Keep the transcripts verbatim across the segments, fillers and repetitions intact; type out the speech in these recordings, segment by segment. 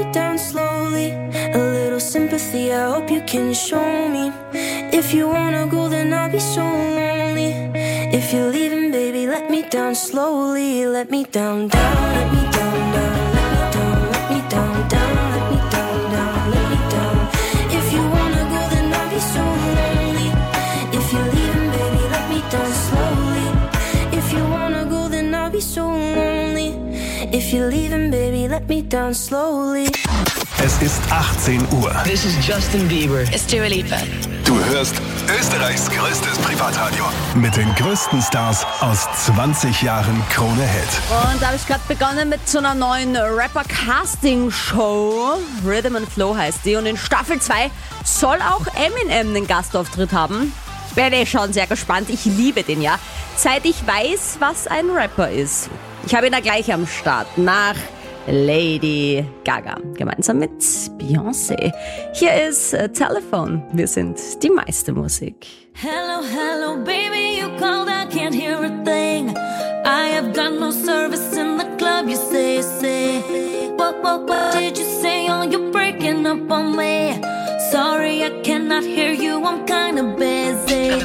me down slowly. A little sympathy, I hope you can show me. If you wanna go, then I'll be so lonely. If you're leaving, baby, let me down slowly. Let me down, down, let me down, down, let me down, let me down, down, let me down, down, let me down. If you wanna go, then I'll be so lonely. If you're leaving, baby, let me down slowly. If you wanna go, then I'll be so lonely. If you're leaving, baby, let me down slowly. Es ist achtzehn Uhr. This is Justin Bieber. It's Dua Lipa. Du hörst Österreichs größtes Privatradio. Mit den größten Stars aus zwanzig Jahren Krone Hit. Und da habe ich gerade begonnen mit so einer neuen Rapper-Casting-Show. Rhythm and Flow heißt die. Und in Staffel zwei soll auch Eminem einen Gastauftritt haben. Ich bin eh schon sehr gespannt. Ich liebe den ja. Seit ich weiß, was ein Rapper ist. Ich habe ihn da gleich am Start. Nach Lady Gaga, gemeinsam mit Beyoncé. Hier ist äh, Telephone. Wir sind die meiste Musik. Hello, hello, baby, you called, I can't hear a thing. I have got no service in the club, you say, say. What, what, what did you say? Oh, you're breaking up on me. Sorry, I cannot hear you, I'm kinda busy.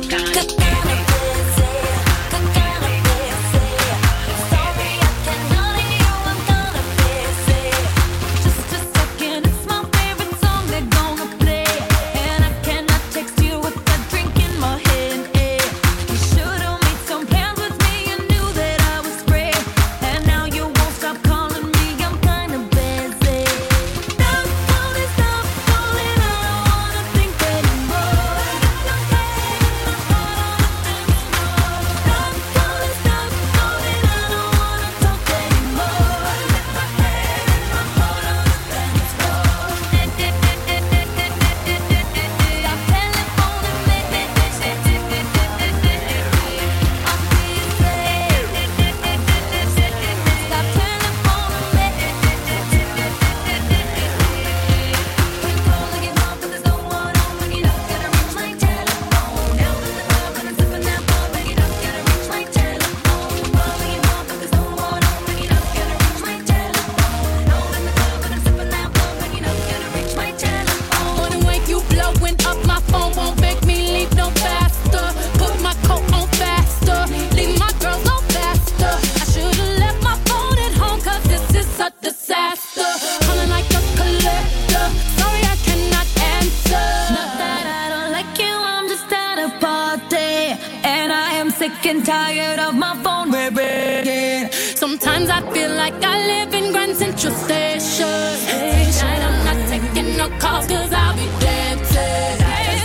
Sick and tired of my phone ringing. Sometimes I feel like I live in Grand Central Station. Tonight I'm not taking no calls cause I'll be dancing.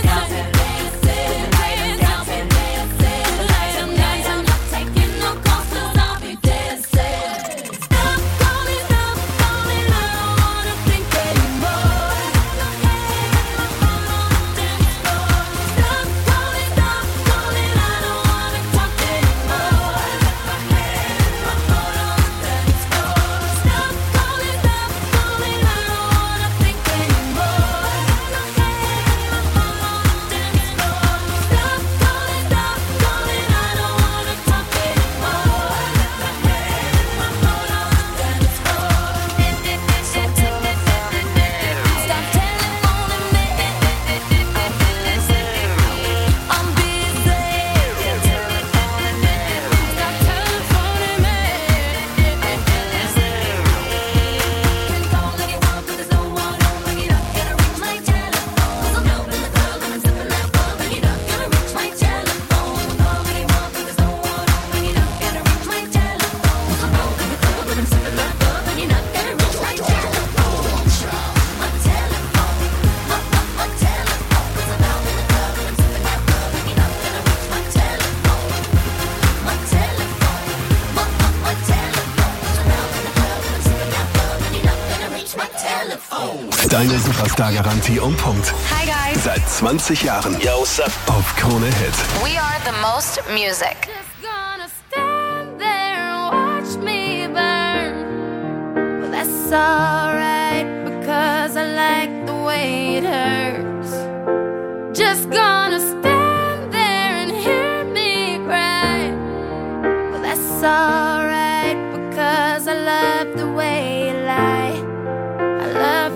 Deine Superstar-Garantie um Punkt. Hi guys. Seit zwanzig Jahren. Yo, what's up? Auf Krone Hit. We are the most music. Just gonna stand there and watch me burn. Well, that's alright because I like the way it hurts. Just gonna stand there and hear me cry. Well, that's alright because I love the way you lie. I love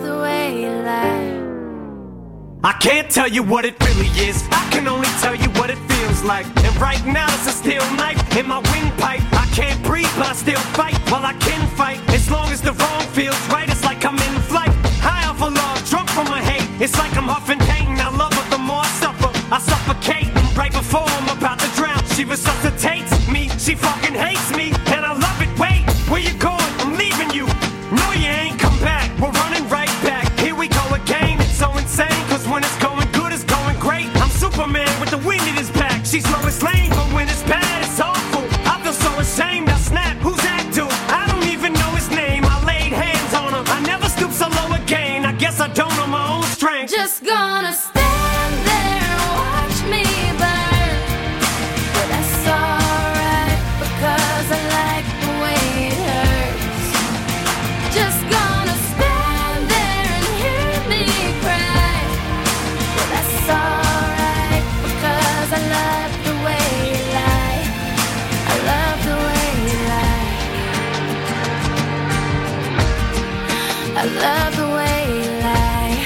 I can't tell you what it really is, I can only tell you what it feels like. And right now it's a steel knife in my windpipe. I can't breathe but I still fight, well I can fight. As long as the wrong feels right, it's like I'm in flight. High off of love, drunk from my hate. It's like I'm huffing pain, I love her the more I suffer. I suffocate, right before I'm about to drown. She resuscitates me, she fucking hates me, and I love it. Wait, where you going? I'm leaving you. No you ain't, come back, we're running right back. Here we go again, it's so insane, cause when it's going good, it's going great. I'm Superman with the wind in his back. She's Lois Lane, but when it's bad, it's awful. I feel so ashamed, I snap, who's that dude? I don't even know his name, I laid hands on him. I never stoop so low again, I guess I don't know my own strength. Just gonna stand there and watch me burn. But that's alright, because I like the way it hurts. Just gonna stand there and hear me cry. But that's alright, because I love the way you lie. I love the way you lie. I love the way you lie.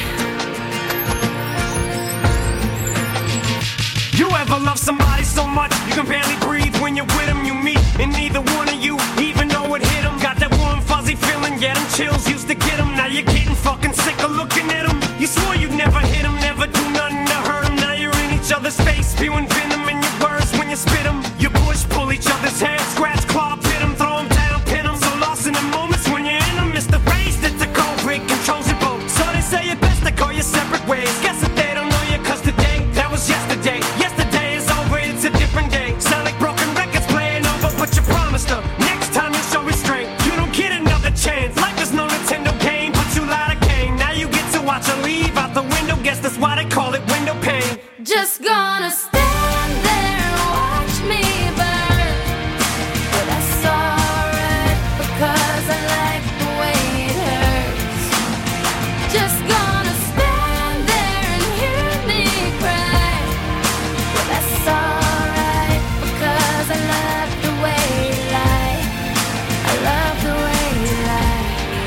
You ever love somebody so much you can barely breathe when you're with them? You meet, and neither one of you even know it hit them. Got that warm fuzzy feeling, yeah, them chills used to get them. Now you're getting fucking sick of looking at them. You swore you'd never hit them, never do nothing to hurt them. Now you're in each other's face, spewing venom in your words when you spit them. You push, pull each other's hair, scratch, claw, pit them, throw them down, pin them. So lost in the moments when you're in them, it's the race that the cold break controls your boat. So they say it best to go your separate ways. Guess that they don't know you, cause today, that was yesterday. Yesterday is over, it's a different day. Sound like broken records playing over, but you promised her next time you'll show restraint. You don't get another chance. Life is no Nintendo game, but you lied again. Now you get to watch her leave out the window. Guess that's why they call it window pane. Just gonna stand there and watch me burn. But that's alright, because I like the way it hurts. Just gonna stand there and hear me cry. But that's alright, because I love the way you lie. I love the way you lie.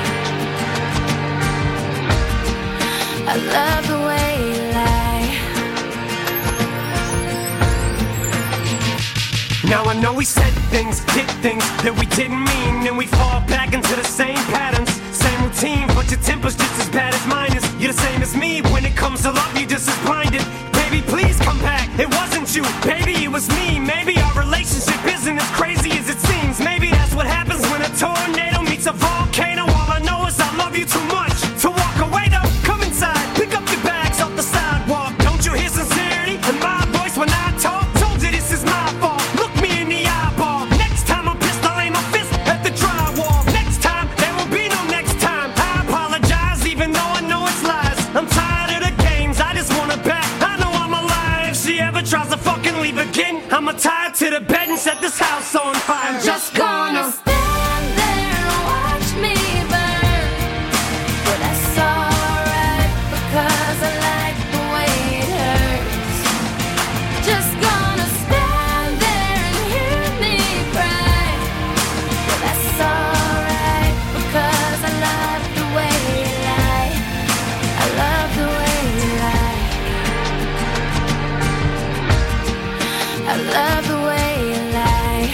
I love the way you lie. Now I know we said things, did things that we didn't mean, and we fall back into the same patterns, same routine, but your temper's just as bad as mine is. You're the same as me, when it comes to love, you're just as blinded. Baby, please come back, it wasn't you, baby, it was me. Maybe our relationship isn't as crazy as it seems. Maybe that's what happens when a tornado meets a volcano. All I know is I love you too much to walk away though. Come inside, pick up your bags off the sidewalk. Don't you hear sincerity in my voice when I talk? Told you this is my fault, look me in the eyeball. Next time I'm pissed, I'll aim my fist at the drywall. Next time, there will be no next time. I apologize even though I know it's lies. I'm tired of the games, I just wanna back. I know I'm alive. If she ever tries to fucking leave again, I'ma tie her to the bed and set this house on fire. I'm just gonna stand there and watch me burn. But that's alright, because I like the way it hurts. Just gonna stand there and hear me cry. But that's alright, because I love the way you lie. I love the way you lie. I love the way you lie.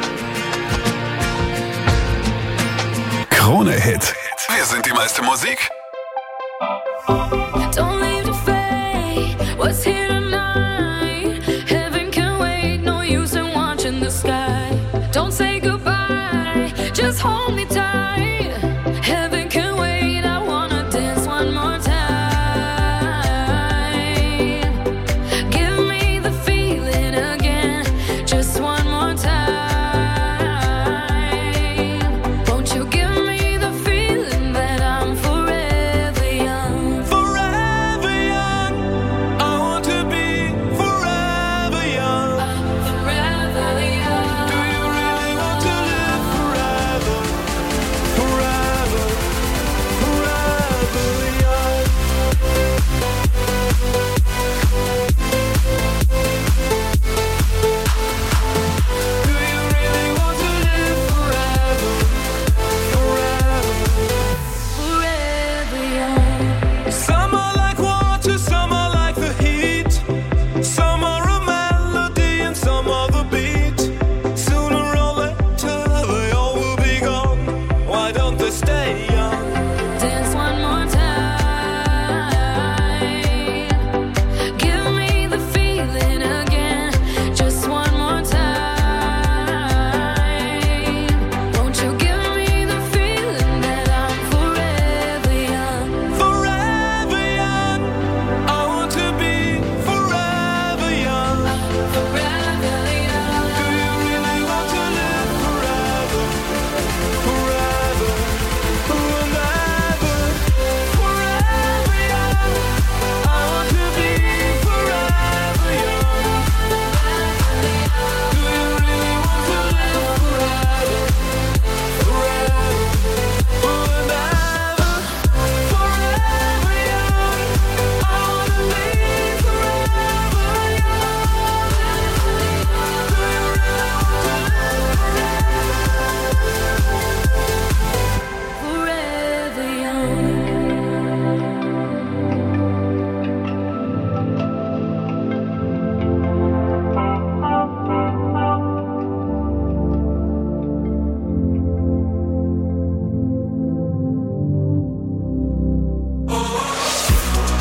Krone Hit. Wir sind die meiste Musik. Don't leave to fade what's here tonight. Heaven can wait, no use in watching the sky. Don't say goodbye, just hold me tight. Heaven can wait, I wanna dance one more time. Give me the feeling again, just one more time. Won't you give me the feeling that I'm forever young? forever young. I want to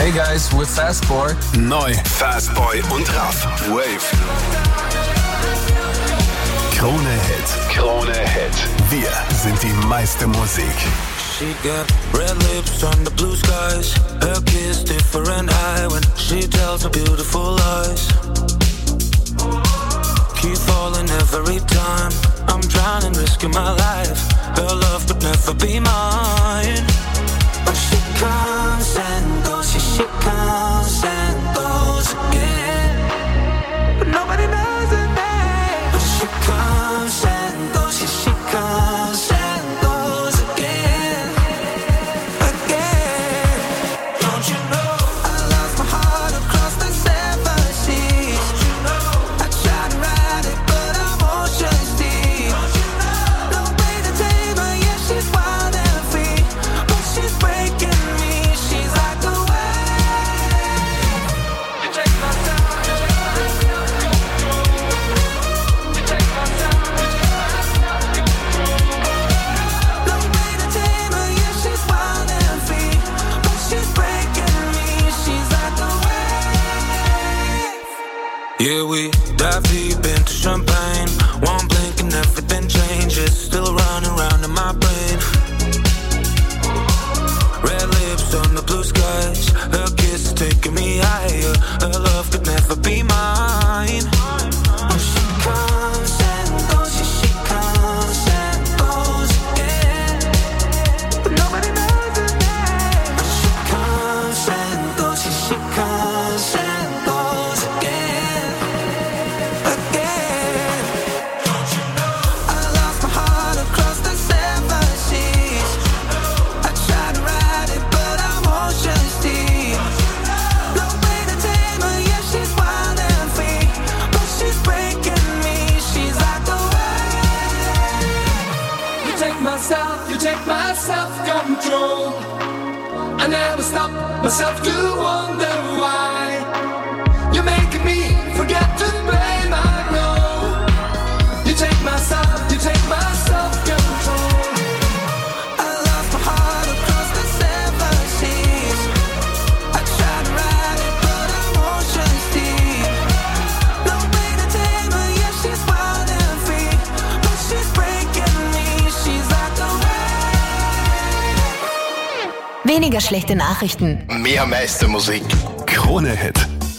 Hey guys, we're Fastboy. Neu, Fastboy und Raff. Wave. Krone Hit. Krone Hit. Wir sind die meiste Musik. She got red lips on the blue skies. Her kiss different high when she tells her beautiful lies. Keep falling every time. I'm drowning, risking my life. Her love could never be mine. But she comes and goes, yeah, she comes and goes again. But nobody knows her name. But she comes and goes, yeah, she comes and goes again. Again. Don't you know I lost my heart across the seven seas? Don't you know I tried to ride it, but I'm ocean deep. Don't you know no way to tame her, yeah, she's wild and free. But she's breaking me, she's like a wave. You take my time, you take my time. You take my time, no way to tame her, yeah, she's wild and free. But she's breaking me, she's like a wave. Yeah, we dive deep into champagne. One blink and everything changes. Still running around in my brain. Red lips on the blue skies. Her kiss is taking me higher. Her love could never be mine. When she comes and goes, yeah, she comes and goes again. But nobody knows her name. When she comes and goes, yeah, she comes and goes again. Again. Don't you know I lost my heart across the seven seas? I tried to ride it, but I'm ocean deep. No way to tame her, yeah, she's wild and free. But she's breaking me, she's like a wave. You take my self, you take my self-control. I never stop myself to wonder why. You're making me forget to blame, I know. You take my self, you take my self-control. I lost my heart across the seven seas. I tried to ride it, but I'm ocean deep. No way to tame her, yeah, she's wild and free. But she's breaking me, she's like a wave. Weniger schlechte Nachrichten. Mehr Meistermusik. Krone Hit.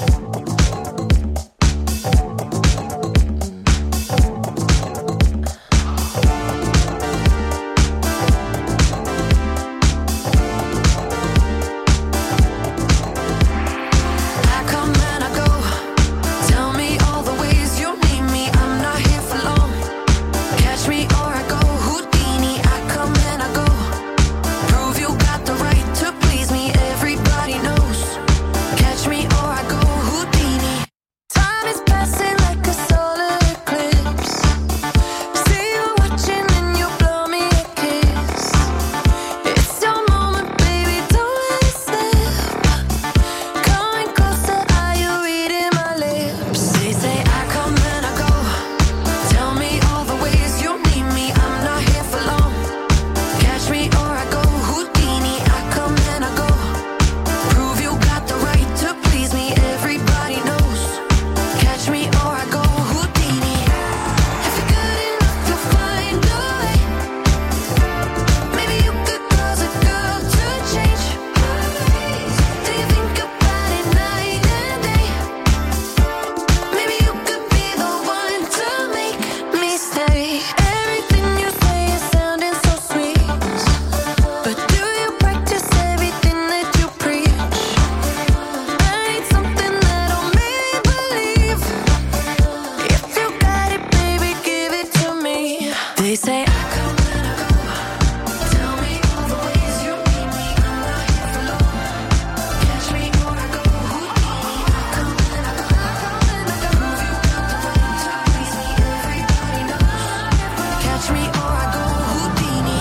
I come and I go. Tell me all the ways you need me. I'm not here for long. Catch me or I go Houdini. I come and I go. Prove you got the right to please me. Everybody knows. Catch me or I go Houdini. Time is passing like a solar eclipse. See you watching and you blow me a kiss. It's your moment, baby, don't let it slip. Coming closer, are you reading my lips? They say I come and I go. Tell me all the ways you need me. I'm not here for long. Catch me or I go Houdini. I come and I go. Prove you got the right to please me. Everybody knows. Catch me or I go Houdini. If you're good enough, you'll find a way. Maybe you could cause a girl to change. Do you think about it night and day? Maybe you could be the one to make me stay. Everything you say is sounding so sweet. But do you practice everything that you preach? I need something that'll make me believe. If you got it, baby, give it to me. They say I come and I go. Tell me all the ways you need me. I'm not here for long. Catch me or I go Houdini. I come and I go. Prove you got the right to please me. Everybody knows. Catch me or I go Houdini.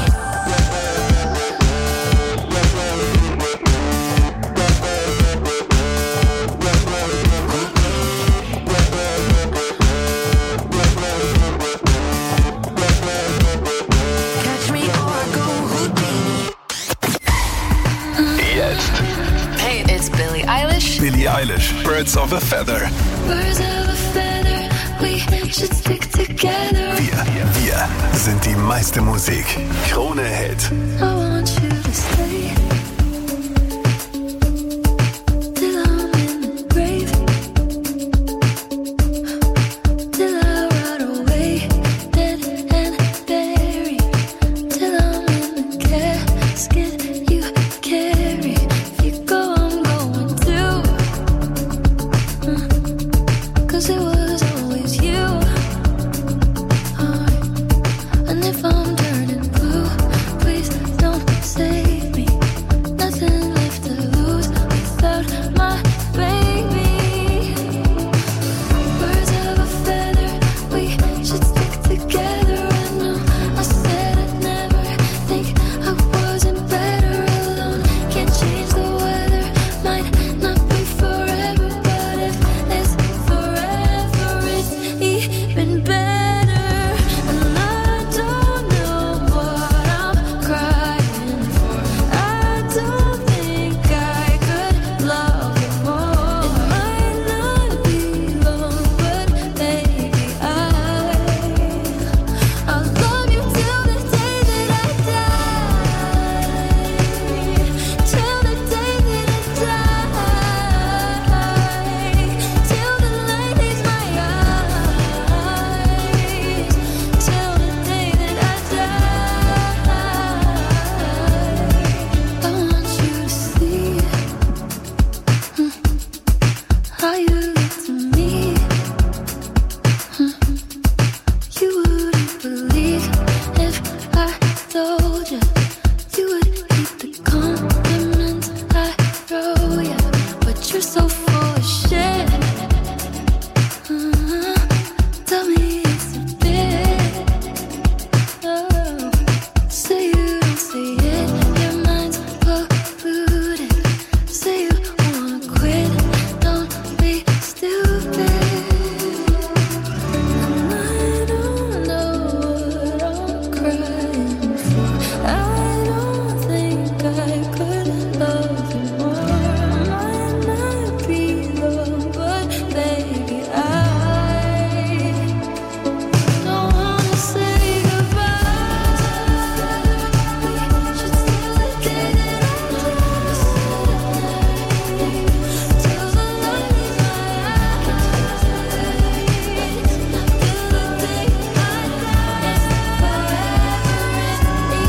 Catch me or I go Houdini. Jetzt Hey, it's Billie Billie Eilish, Birds of a Feather. Birds of a feather, we should stick together. Wir, wir sind die meiste Musik. Krone Hit. I want you to stay till I'm in the grave, till I rot away, dead and buried, till I'm in the casket you carry. If you go, I'm going too, uh, 'cause it was always you. Uh, and if I'm turning blue, please don't save me. Nothing left to lose without my baby. Birds of a feather, we should stick together. I know I said I'd never think I wasn't better alone. Can't change the weather, might not be forever, but if it's forever, it's even better. And I don't know what I'm crying for. I don't think I could love you more. It might not be long, but baby, I I'll love you till the day that I die. Till the day that I die. Till the light leaves my eyes. Till the day that I die. I want you to see mm, how you look to me. Mm, You wouldn't believe if I told you. You would keep the compliments I throw you, but you're so full of shit. Uh, Tell me it's a bit. Oh, say you don't see it, your mind's polluted. Say you wanna quit, don't be stupid. And I don't know what I'm crying for. I don't think I could love you more. Might not be long, but baby, I don't wanna say goodbye. We should still the day that I die. Till the light leaves my eyes. Till the day I die. It's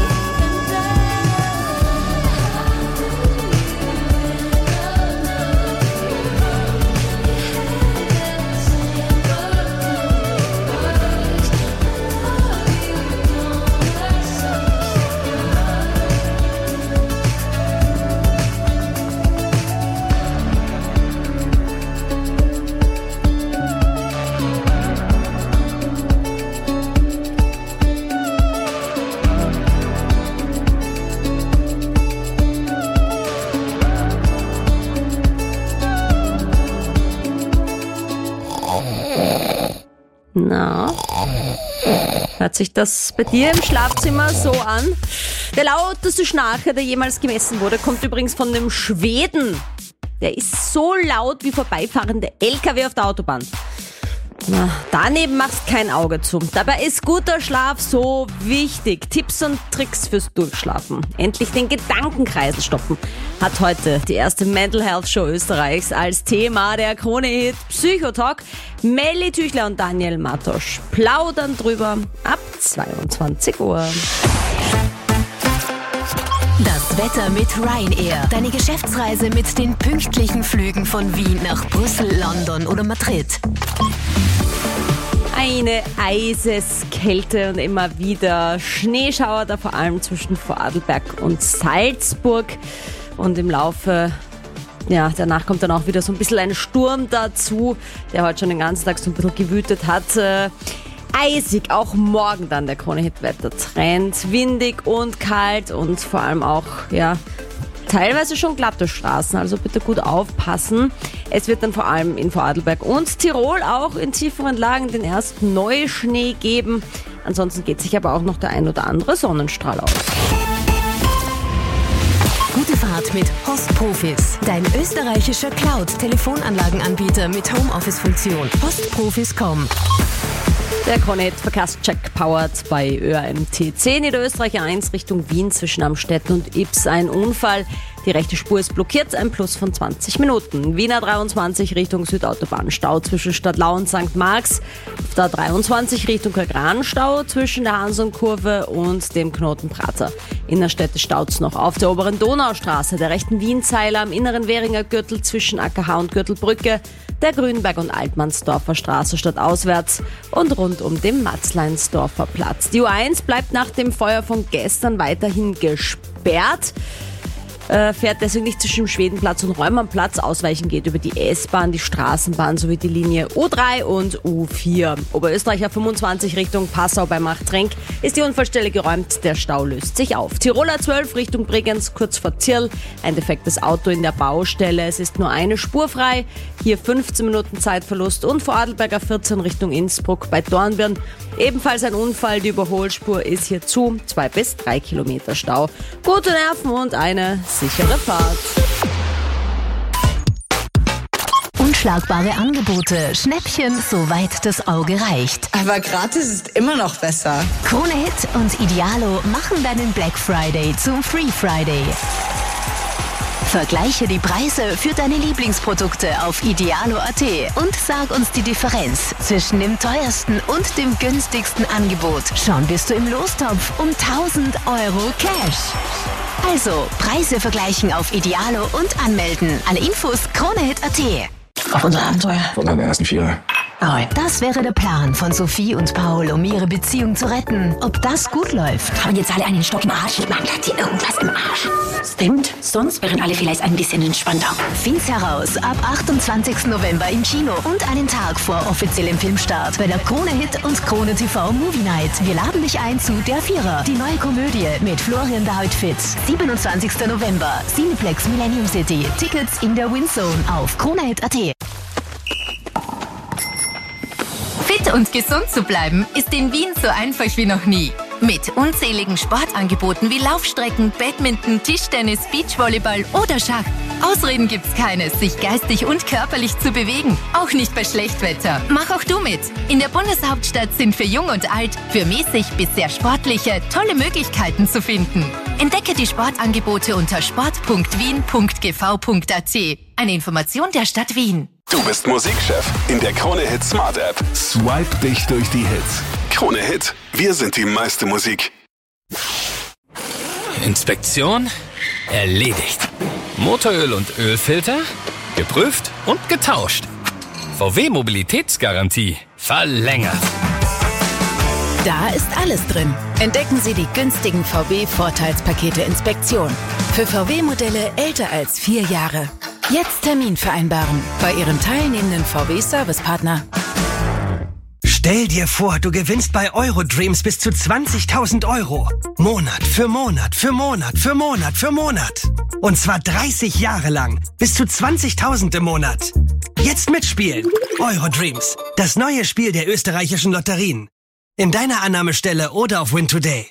Na, hört sich das bei dir im Schlafzimmer so an? Der lauteste Schnarcher, der jemals gemessen wurde, kommt übrigens von dem Schweden. Der ist so laut wie vorbeifahrende L K W auf der Autobahn. Na, daneben machst kein Auge zu. Dabei ist guter Schlaf so wichtig. Tipps und Tricks fürs Durchschlafen. Endlich den Gedankenkreisel stoppen. Hat heute die erste Mental Health Show Österreichs als Thema. Der Krone-Hit Psychotalk. Melli Tüchler und Daniel Matosch plaudern drüber ab zweiundzwanzig Uhr. Das Wetter mit Ryanair. Deine Geschäftsreise mit den pünktlichen Flügen von Wien nach Brüssel, London oder Madrid. Eine Eiseskälte und immer wieder Schneeschauer, da vor allem zwischen Vorarlberg und Salzburg. Und im Laufe, ja, danach kommt dann auch wieder so ein bisschen ein Sturm dazu, der heute schon den ganzen Tag so ein bisschen gewütet hat. Äh, eisig, auch morgen dann der Krone-Hit-Wetter-Trend. Windig und kalt und vor allem auch, ja, teilweise schon glatte Straßen, also bitte gut aufpassen. Es wird dann vor allem in Vorarlberg und Tirol auch in tieferen Lagen den ersten Neuschnee geben. Ansonsten geht sich aber auch noch der ein oder andere Sonnenstrahl aus. Gute Fahrt smart mit Postprofis. Dein österreichischer Cloud-Telefonanlagenanbieter mit Homeoffice-Funktion. Postprofis punkt com. Der Krone-Hit-Verkehrscheck powered bei Ö A M T C. Niederösterreich eins Richtung Wien zwischen Amstetten und Ips ein Unfall. Die rechte Spur ist blockiert, ein Plus von zwanzig Minuten. Wiener dreiundzwanzig Richtung Südautobahn, Stau zwischen Stadtlau und Sankt Marx. Auf der dreiundzwanzig Richtung Kagran Stau zwischen der Hansonkurve und dem Knoten Prater. Innerstädte staut's noch auf der oberen Donaustraße, der rechten Wienzeile am inneren Währinger Gürtel zwischen A K H und Gürtelbrücke, der Grünberg- und Altmannsdorfer Straße stadtauswärts und rund um den Matzleinsdorfer Platz. Die U eins bleibt nach dem Feuer von gestern weiterhin gesperrt. Äh, fährt deswegen nicht zwischen Schwedenplatz und Räumannplatz. Ausweichen geht über die S-Bahn, die Straßenbahn sowie die Linie U drei und U vier. Oberösterreicher fünfundzwanzig Richtung Passau bei Machtrenk ist die Unfallstelle geräumt. Der Stau löst sich auf. Tiroler zwölf Richtung Bregenz kurz vor Zirl. Ein defektes Auto in der Baustelle. Es ist nur eine Spur frei. Hier fünfzehn Minuten Zeitverlust. Und vor Adelberger vierzehn Richtung Innsbruck bei Dornbirn. Ebenfalls ein Unfall. Die Überholspur ist hier zu. Zwei bis drei Kilometer Stau. Gute Nerven und eine sichere Fahrt. Unschlagbare Angebote, Schnäppchen, soweit das Auge reicht. Aber gratis ist immer noch besser. Krone Hit und Idealo machen deinen Black Friday zum Free Friday. Vergleiche die Preise für deine Lieblingsprodukte auf idealo punkt a t und sag uns die Differenz zwischen dem teuersten und dem günstigsten Angebot. Schon bist du im Lostopf um tausend Euro Cash. Also, Preise vergleichen auf Idealo und anmelden. Alle Infos kronehit punkt a t. Auf unser Abenteuer. Von deiner ersten Vierer. Ahoi. Das wäre der Plan von Sophie und Paul, um ihre Beziehung zu retten. Ob das gut läuft? Haben jetzt alle einen Stock im Arsch? Man hat hier irgendwas im Arsch. Stimmt, sonst wären alle vielleicht ein bisschen entspannter. Find's heraus ab achtundzwanzigsten November im Kino und einen Tag vor offiziellem Filmstart bei der Krone Hit und Krone T V Movie Night. Wir laden dich ein zu Der Vierer, die neue Komödie mit Florian David-Fit. siebenundzwanzigsten November, Cineplex Millennium City. Tickets in der Windzone auf kronehit punkt a t. Fit und gesund zu bleiben, ist in Wien so einfach wie noch nie. Mit unzähligen Sportangeboten wie Laufstrecken, Badminton, Tischtennis, Beachvolleyball oder Schach. Ausreden gibt's keine, sich geistig und körperlich zu bewegen. Auch nicht bei Schlechtwetter. Mach auch du mit. In der Bundeshauptstadt sind für Jung und Alt, für mäßig bis sehr sportliche, tolle Möglichkeiten zu finden. Entdecke die Sportangebote unter sport punkt wien punkt g v punkt a t. Eine Information der Stadt Wien. Du bist Musikchef in der Krone Hit Smart App. Swipe dich durch die Hits. Krone Hit, wir sind die meiste Musik. Inspektion erledigt. Motoröl und Ölfilter geprüft und getauscht. V W Mobilitätsgarantie verlängert. Da ist alles drin. Entdecken Sie die günstigen V W-Vorteilspakete Inspektion. Für V W-Modelle älter als vier Jahre. Jetzt Termin vereinbaren bei Ihrem teilnehmenden V W-Servicepartner. Stell dir vor, du gewinnst bei Eurodreams bis zu zwanzigtausend Euro. Monat für Monat für Monat für Monat für Monat. Und zwar dreißig Jahre lang. Bis zu zwanzigtausend im Monat. Jetzt mitspielen. Eurodreams. Das neue Spiel der österreichischen Lotterien. In deiner Annahmestelle oder auf Win Today.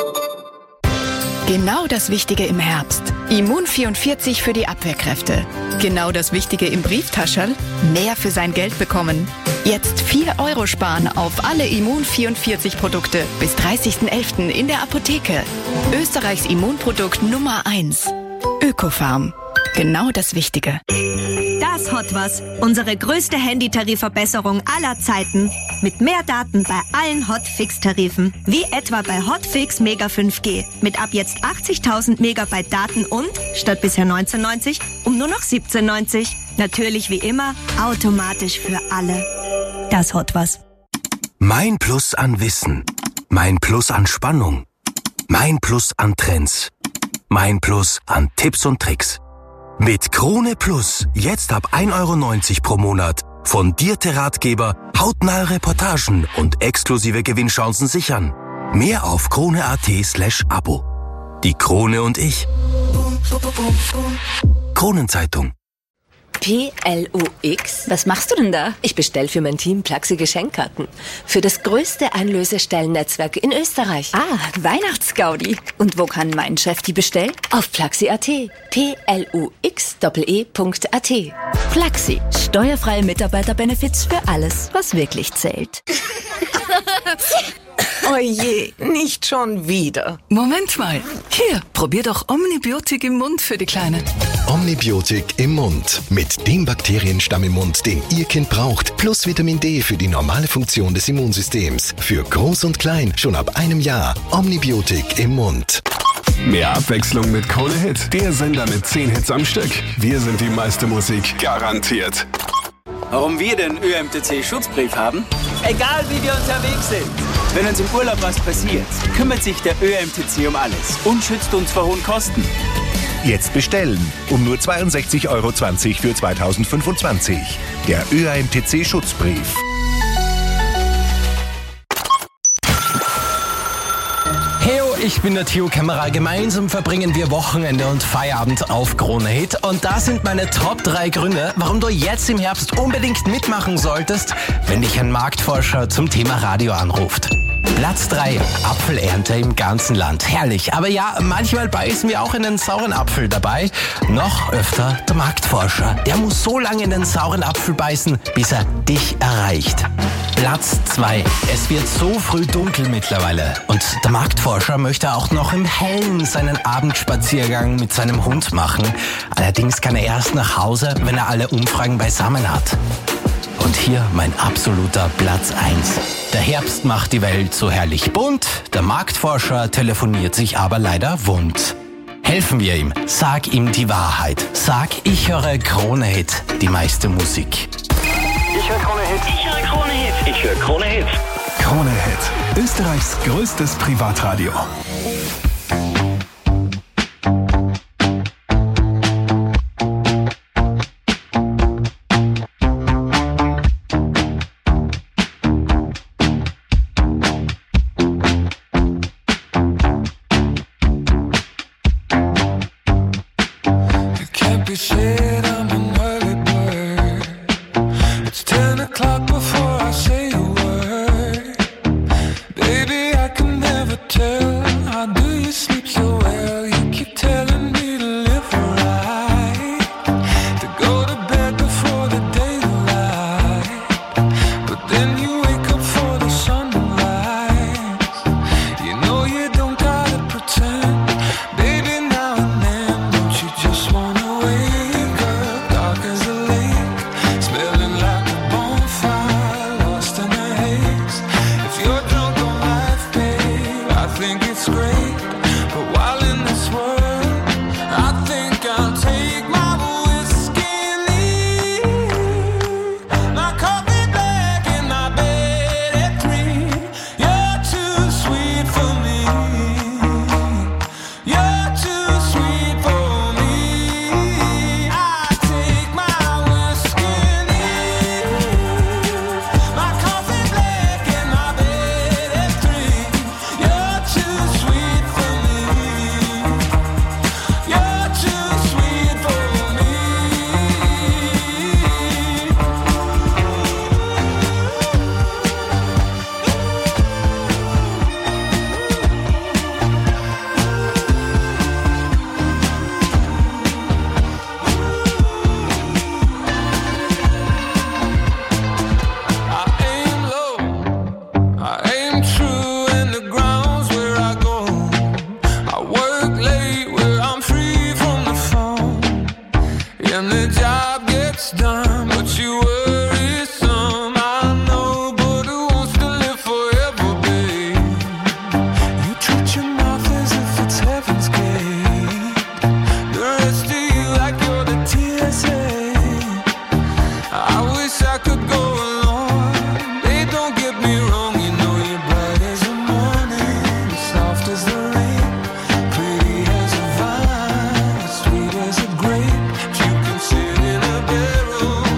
Genau das Wichtige im Herbst. Immun vierundvierzig für die Abwehrkräfte. Genau das Wichtige im Brieftascherl. Mehr für sein Geld bekommen. Jetzt vier Euro sparen auf alle Immun vierundvierzig Produkte bis dreißigsten elften in der Apotheke. Österreichs Immunprodukt Nummer eins. Ökofarm. Genau das Wichtige. Das Hot Was, unsere größte Handytarifverbesserung aller Zeiten. Mit mehr Daten bei allen Hotfix-Tarifen. Wie etwa bei Hotfix Mega fünf G. Mit ab jetzt achtzigtausend Megabyte Daten und, statt bisher neunzehn neunzig, um nur noch siebzehn neunzig. Natürlich wie immer, automatisch für alle. Das Hot Was. Mein Plus an Wissen. Mein Plus an Spannung. Mein Plus an Trends. Mein Plus an Tipps und Tricks. Mit Krone Plus jetzt ab ein Euro neunzig pro Monat. Fundierte Ratgeber, hautnahe Reportagen und exklusive Gewinnchancen sichern. Mehr auf krone.at slash Abo. Die Krone und ich. Kronenzeitung. P L U X? Was machst du denn da? Ich bestelle für mein Team Plaxi Geschenkkarten. Für das größte Einlösestellennetzwerk in Österreich. Ah, Weihnachtsgaudi. Und wo kann mein Chef die bestellen? Auf Plaxi Punkt A T. P L U X E E Punkt A T. Plaxi. Steuerfreie Mitarbeiterbenefits für alles, was wirklich zählt. Oje, nicht schon wieder. Moment mal. Hier, probier doch Omnibiotik im Mund für die Kleine. Omnibiotik im Mund. Mit dem Bakterienstamm im Mund, den Ihr Kind braucht. Plus Vitamin D für die normale Funktion des Immunsystems. Für Groß und Klein schon ab einem Jahr. Omnibiotik im Mund. Mehr Abwechslung mit Krone Hit. Der Sender mit zehn Hits am Stück. Wir sind die meiste Musik. Garantiert. Warum wir den Ö M T C-Schutzbrief haben? Egal wie wir unterwegs sind. Wenn uns im Urlaub was passiert, kümmert sich der Ö M T C um alles und schützt uns vor hohen Kosten. Jetzt bestellen. Um nur zweiundsechzig Euro zwanzig für zweitausendfünfundzwanzig. Der Ö M T C-Schutzbrief. Heyo, ich bin der Theo Kämmerer. Gemeinsam verbringen wir Wochenende und Feierabend auf Krone Hit. Und da sind meine Top drei Gründe, warum du jetzt im Herbst unbedingt mitmachen solltest, wenn dich ein Marktforscher zum Thema Radio anruft. Platz drei. Apfelernte im ganzen Land. Herrlich. Aber ja, manchmal beißen wir auch in den sauren Apfel dabei. Noch öfter der Marktforscher. Der muss so lange in den sauren Apfel beißen, bis er dich erreicht. Platz zwei. Es wird so früh dunkel mittlerweile. Und der Marktforscher möchte auch noch im Hellen seinen Abendspaziergang mit seinem Hund machen. Allerdings kann er erst nach Hause, wenn er alle Umfragen beisammen hat. Und hier mein absoluter Platz eins. Der Herbst macht die Welt so herrlich bunt, der Marktforscher telefoniert sich aber leider wund. Helfen wir ihm, sag ihm die Wahrheit. Sag, ich höre Krone Hit, die meiste Musik. Ich höre Krone Hit. Ich höre Krone Hit. Ich höre Krone Hit. Krone Hit. Österreichs größtes Privatradio. Sweet as a grape, you can sit in a bedroom.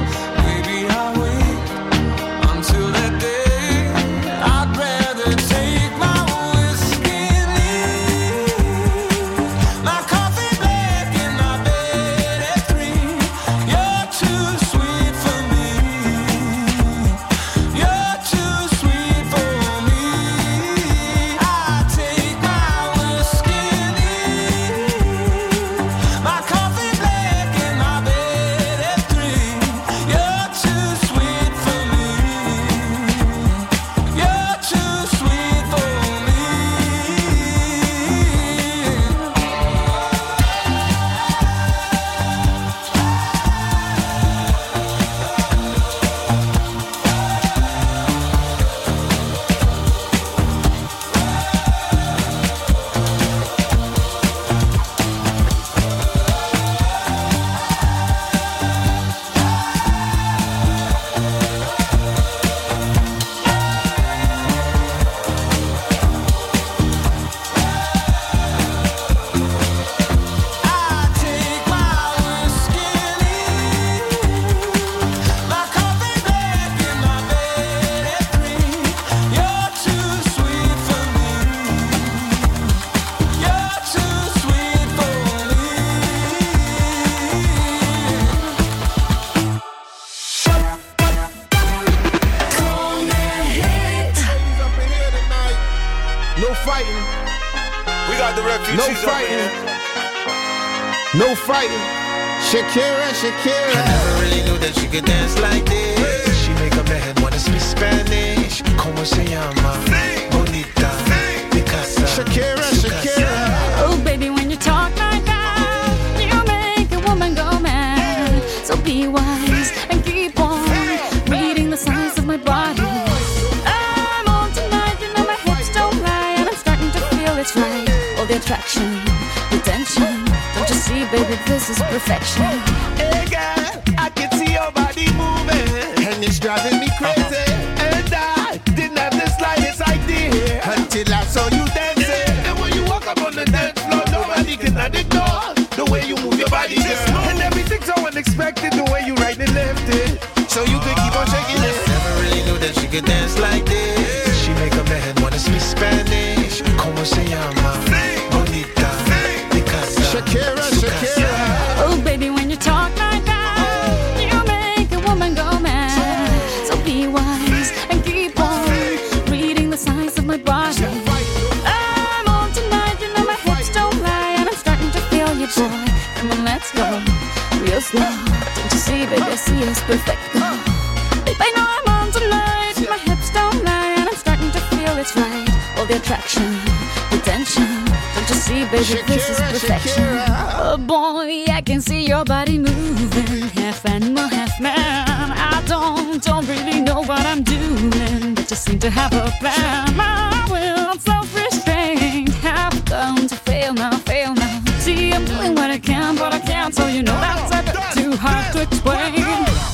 No fighting. No fighting. Shakira, Shakira. I never really knew that she could dance like this. She make a man wanna speak Spanish. Como se llama? Bonita. Picasa. Shakira, Shakira. Oh, baby, when you talk like that, you make a woman go mad. So be wise and keep on reading the signs of my body. I'm on tonight, you know my hips don't lie, and I'm starting to feel it's right. All the attraction, the tension. Don't you see, baby, this is perfection. Hey girl, I can see your body moving, And it's driving me crazy. and I didn't have the slightest idea Until I saw you dancing. And when you walk up on the dance floor, nobody can ignore the way you move your body, girl. And everything's so unexpected, the way you right and left it, so you could keep on shaking it. Never really knew that she could dance like this. She make a man wanna speak Spanish. Como se llama? Bonita. Picasa. Shakira, Shakira. Oh, baby, when you talk like that, you make a woman go mad. So be wise and keep on reading the signs of my body. I'm on tonight, you know my hips don't lie, and I'm starting to feel you, boy. Come on, let's go real slow. Don't you see, baby, I see it's perfect. Babe, I know I'm on tonight. My hips don't lie, and I'm starting to feel it's right. All the attraction, the tension. Don't you see, baby, this is perfection. Oh boy, I can see your body moving, half animal, half man. I don't, don't really know what I'm doing, but just seem to have a plan. My will, self-restraint, have come to fail now, fail now. See, I'm doing what I can, but I can't, so you know that's a bit too hard to explain.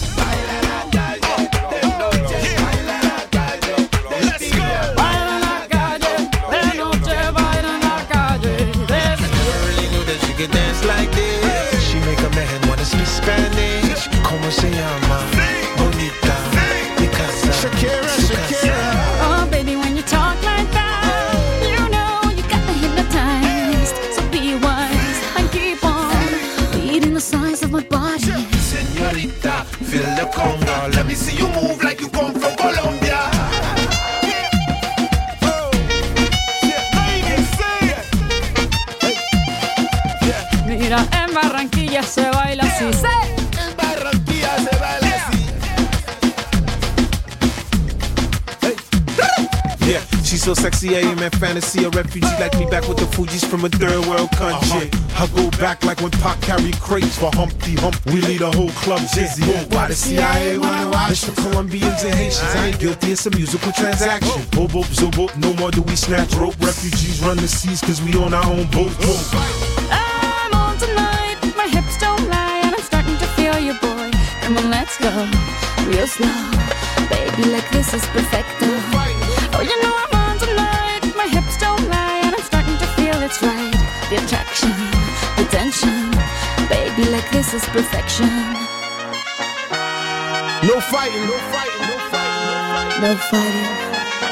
Could dance like this. She make a man wanna speak Spanish. Como se llama? Bonita. Picasa. Shakira, Shakira. Oh, baby, when you talk like that, you know you got me hypnotized. So be wise and keep on reading the signs of my body. Señorita, feel the conga. Let me see you move like you come from Colombia. Mira, en Barranquilla se baila así. ¡Sí! En Barranquilla se baila así. Yeah, she's so sexy, I am in fantasy. A refugee like me back with the Fugees from a third world country. Uh-huh. I go back like when Pac carried crates for Humpty Hump. We lead a whole club dizzy. Yeah. Why the C I A wanna watch? It's the Colombians and Haitians. I ain't guilty, it's a musical transaction. Boop, boop, zo, boop, no more do we snatch rope. Refugees run the seas cause we on our own boat. I'm on tonight, my hips don't lie, and I'm starting to feel you, boy. Come on, let's go real slow. Baby, like this is perfecto. Oh, you know I'm on tonight, my hips don't lie, and I'm starting to feel it's right. The attraction, the tension. Baby, like this is perfection. No fighting, no fighting, no fighting. No fighting.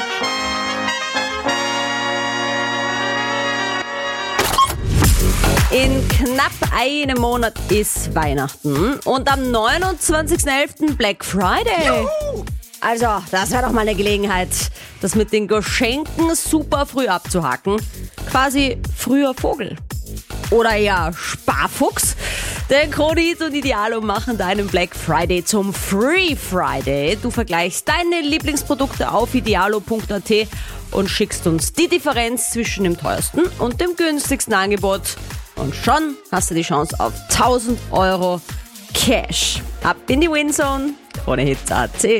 In knapp einem Monat ist Weihnachten und am neunundzwanzigsten elften Black Friday. Also, das wäre doch mal eine Gelegenheit, das mit den Geschenken super früh abzuhaken. Quasi früher Vogel. Oder ja, Sparfuchs. Denn Krone-Hit und Idealo machen deinen Black Friday zum Free Friday. Du vergleichst deine Lieblingsprodukte auf idealo punkt a t und schickst uns die Differenz zwischen dem teuersten und dem günstigsten Angebot. Und schon hast du die Chance auf tausend Euro Cash. Ab in die Winzone. Krone-Hit punkt a t.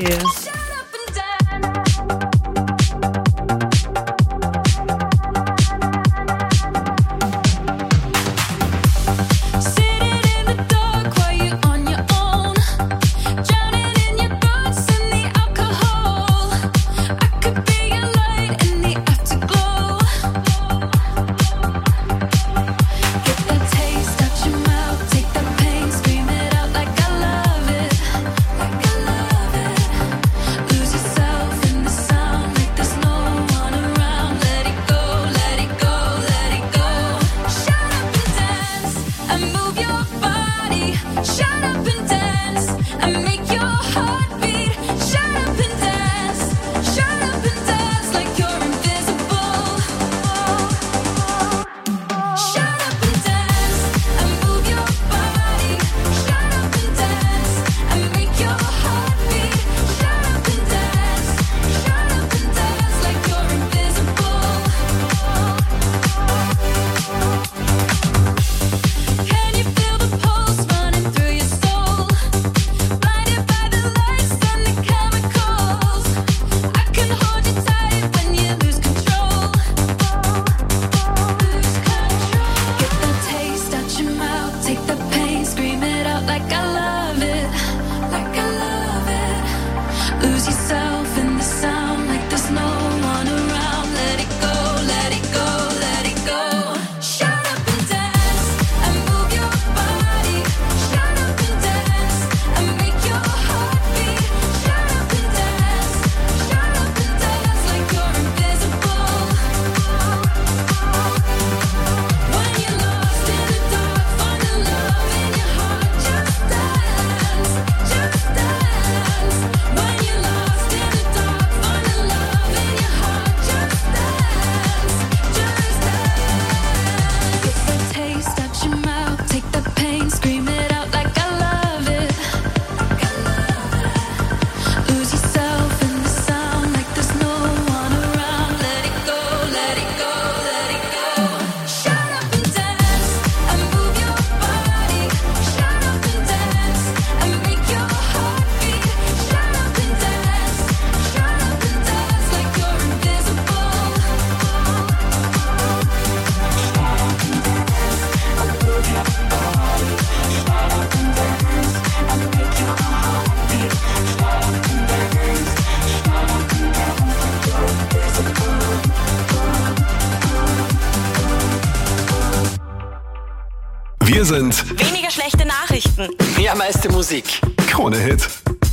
Wir sind Weniger schlechte Nachrichten. Mehr meiste Musik. Krone Hit.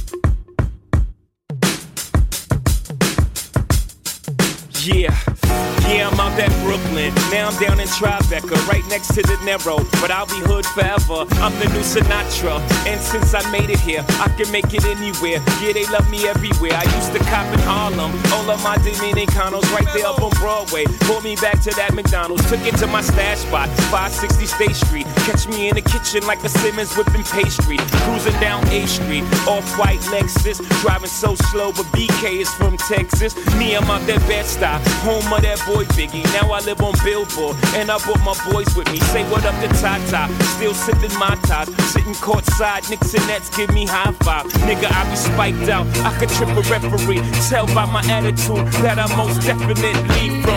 Yeah, yeah, I'm out at Brooklyn. Now I'm down in Tribeca, right next to the Narrow. But I'll be hood forever. I'm the new Sinatra. And since I made it here, I can make it anywhere. Yeah, they love me everywhere. I used to cop in Harlem. All of my Dominicanos right there up on Broadway. Pulled me back to that McDonald's. Took it to my stash spot, five sixty State Street. Catch me in the kitchen like a Simmons whipping pastry. Cruising down A Street, off-white Lexus. Driving so slow, but B K is from Texas. Me, I'm out that Bed-Stuy, home of that boy Biggie. Now I live on Billboard, and I brought my boys with me. Say what up to Tata, still sipping my ties. Sitting courtside, Knicks and Nets give me high five. Nigga, I be spiked out, I could trip a referee. Tell by my attitude that I most definitely from.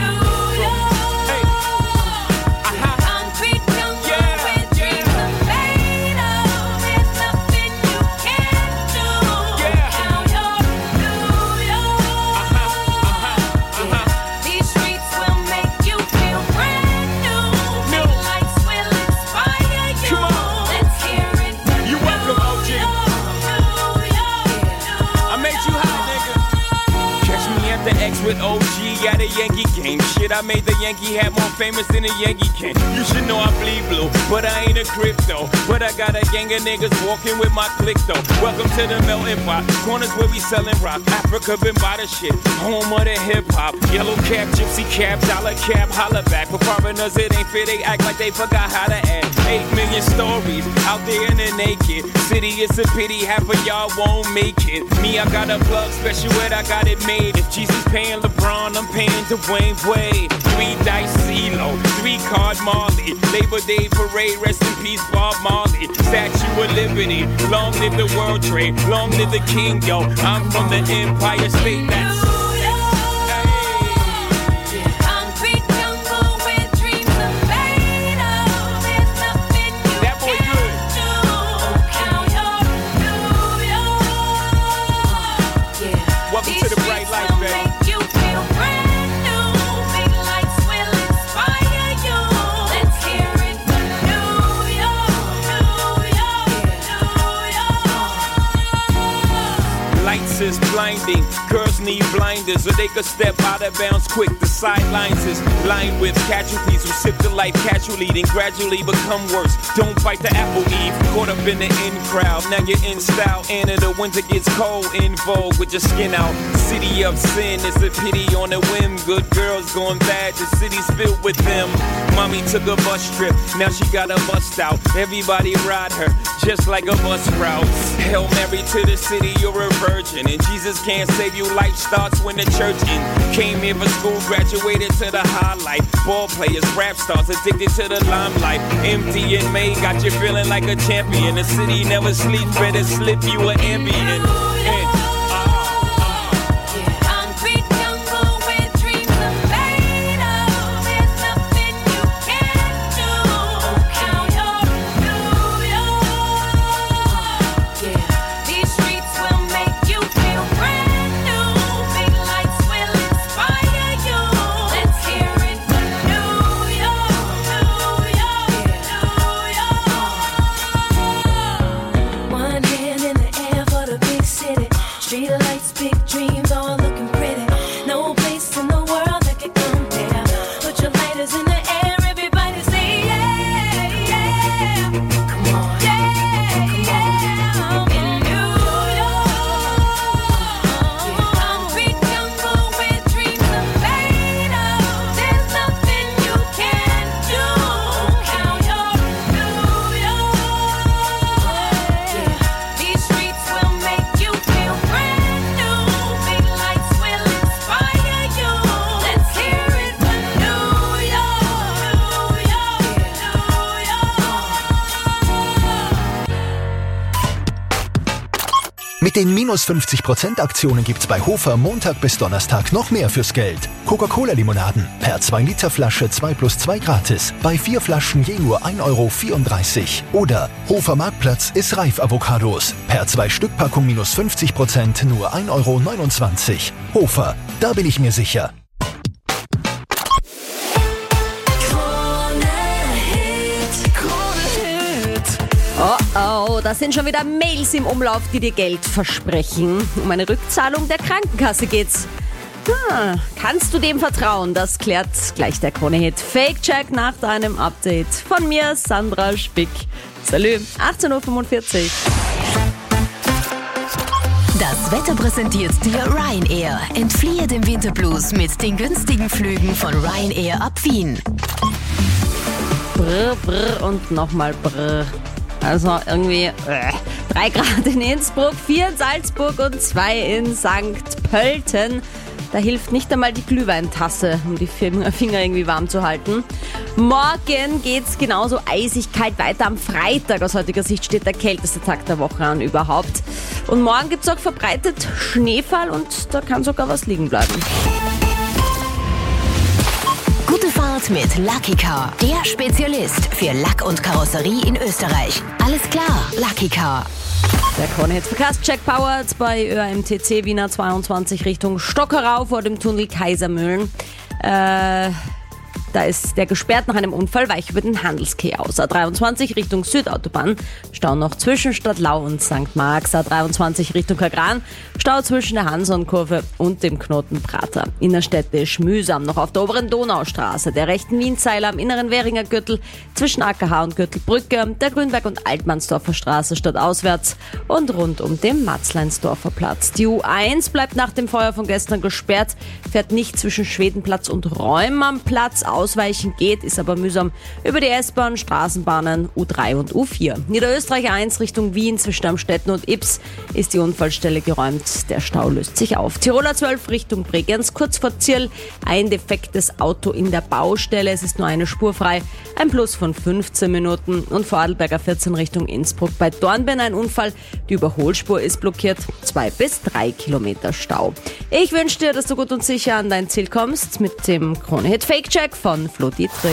With O G at a Yankee game. Shit, I made the Yankee hat more famous than a Yankee can. You should know I bleed blue, but I ain't a crypto. But I got a gang of niggas walking with my click though. Welcome to the melting pot. Corners where we selling rock. Africa been by the shit. Home of the hip hop. Yellow cap, gypsy cap, dollar cap, holla back. For foreigners it ain't fair, they act like they forgot how to act. Eight million stories out there in the naked city. It's a pity half of y'all won't make it. Me, I got a plug special ed, I got it made. If Jesus paying LeBron, I'm paying Dwayne Wade. Three dice CeeLo, three card Marley. Labor Day parade, rest in peace Bob Marley. Statue of Liberty, long live the World Trade, long live the King, yo. I'm from the Empire State, that's is blinding. Girls need blinders so they could step out of bounds quick. The sidelines is lined with casualties who sip the life casually, then gradually become worse. Don't bite the apple, Eve. Caught up in the in crowd. Now you're in style, and in the winter gets cold. In vogue with your skin out. City of sin, it's a pity on a whim. Good girls going bad, the city's filled with them. Mommy took a bus trip, now she got a bust out. Everybody ride her, just like a bus route. Hail Mary to the city, you're a virgin. And Jesus can't save you, life starts when the church in. Came here for school, graduated to the highlight. Ball players, rap stars, addicted to the limelight. M D and May got you feeling like a champion. The city never sleeps, better slip you an ambient. And Mit den minus fünfzig Prozent Aktionen gibt's bei Hofer Montag bis Donnerstag noch mehr fürs Geld. Coca-Cola-Limonaden per zwei Liter Flasche zwei plus zwei gratis. Bei vier Flaschen je nur ein Euro vierunddreißig. Oder Hofer Marktplatz ist Reif Avocados. Per zwei Stück Packung minus fünfzig Prozent nur ein Euro neunundzwanzig. Hofer, da bin ich mir sicher. Krone Hit, Krone Hit. da sind schon wieder Mails im Umlauf, die dir Geld versprechen. Um eine Rückzahlung der Krankenkasse geht's. Ah, kannst du dem vertrauen? Das klärt gleich der Krone-Hit Fake-Check nach deinem Update. Von mir, Sandra Spick. Salü, achtzehn Uhr fünfundvierzig. Das Wetter präsentiert dir Ryanair. Entfliehe dem Winterblues mit den günstigen Flügen von Ryanair ab Wien. Brr, brr und nochmal brr. Also irgendwie äh, drei Grad in Innsbruck, vier in Salzburg und zwei in Sankt Pölten. Da hilft nicht einmal die Glühweintasse, um die Finger irgendwie warm zu halten. Morgen geht's genauso eisig kalt weiter. Am Freitag aus heutiger Sicht steht der kälteste Tag der Woche an überhaupt. Und morgen gibt's auch verbreitet Schneefall und da kann sogar was liegen bleiben. Gute Fahrt mit Lucky Car, der Spezialist für Lack und Karosserie in Österreich. Alles klar, Lucky Car. Der Krone-Hit Verkehrscheck powered bei Ö A M T C Wiener zweiundzwanzig Richtung Stockerau vor dem Tunnel Kaisermühlen. Äh, da ist der gesperrt nach einem Unfall, weich über den Handelskeh aus. A dreiundzwanzig Richtung Südautobahn, Stau noch zwischen Stadtlau und Sankt Marx. A dreiundzwanzig Richtung Kagran, Stau zwischen der Hanson-Kurve und dem Knoten Prater. Innerstädtisch mühsam noch auf der oberen Donaustraße, der rechten Wienzeiler am inneren Währinger Gürtel zwischen A K H und Gürtelbrücke, der Grünberg- und Altmannsdorfer Straße stadtauswärts und rund um den Matzleinsdorfer Platz. Die U eins bleibt nach dem Feuer von gestern gesperrt, fährt nicht zwischen Schwedenplatz und Räumannplatz. Ausweichen geht, ist aber mühsam über die S-Bahn, Straßenbahnen U drei und U vier. Niederösterreich eins Richtung Wien zwischen Amstetten und Ips ist die Unfallstelle geräumt. Der Stau löst sich auf. Tiroler zwölf Richtung Bregenz, kurz vor Zirl, ein defektes Auto in der Baustelle. Es ist nur eine Spur frei, ein Plus von fünfzehn Minuten. Und Vorarlberger vierzehn Richtung Innsbruck bei Dornbirn ein Unfall. Die Überholspur ist blockiert, zwei bis drei Kilometer Stau. Ich wünsche dir, dass du gut und sicher an dein Ziel kommst mit dem Krone-Hit Fake-Check von Flo Dietrich.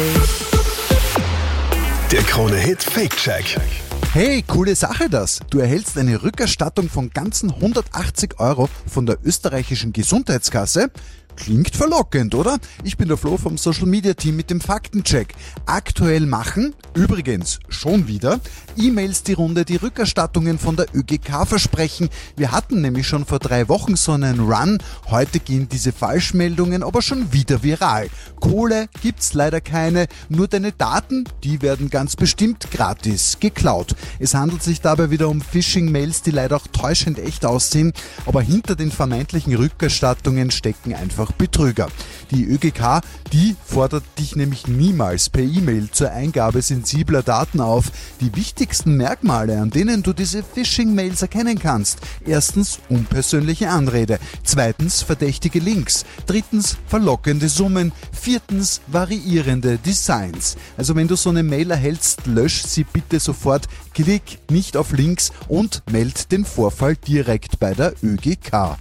Der Krone-Hit Fake-Check. Hey, coole Sache das. Du erhältst eine Rückerstattung von ganzen hundertachtzig Euro von der österreichischen Gesundheitskasse. Klingt verlockend, oder? Ich bin der Flo vom Social Media Team mit dem Faktencheck. Aktuell machen, übrigens schon wieder, E-Mails die Runde, die Rückerstattungen von der Ö G K versprechen. Wir hatten nämlich schon vor drei Wochen so einen Run. Heute gehen diese Falschmeldungen aber schon wieder viral. Kohle gibt's leider keine, nur deine Daten, die werden ganz bestimmt gratis geklaut. Es handelt sich dabei wieder um Phishing-Mails, die leider auch täuschend echt aussehen, aber hinter den vermeintlichen Rückerstattungen stecken einfach Betrüger. Die Ö G K, die fordert dich nämlich niemals per E-Mail zur Eingabe sensibler Daten auf. Die wichtigsten Merkmale, an denen du diese Phishing-Mails erkennen kannst: erstens unpersönliche Anrede, zweitens verdächtige Links, drittens verlockende Summen, viertens variierende Designs. Also wenn du so eine Mail erhältst, lösch sie bitte sofort, klick nicht auf Links und meld den Vorfall direkt bei der Ö G K.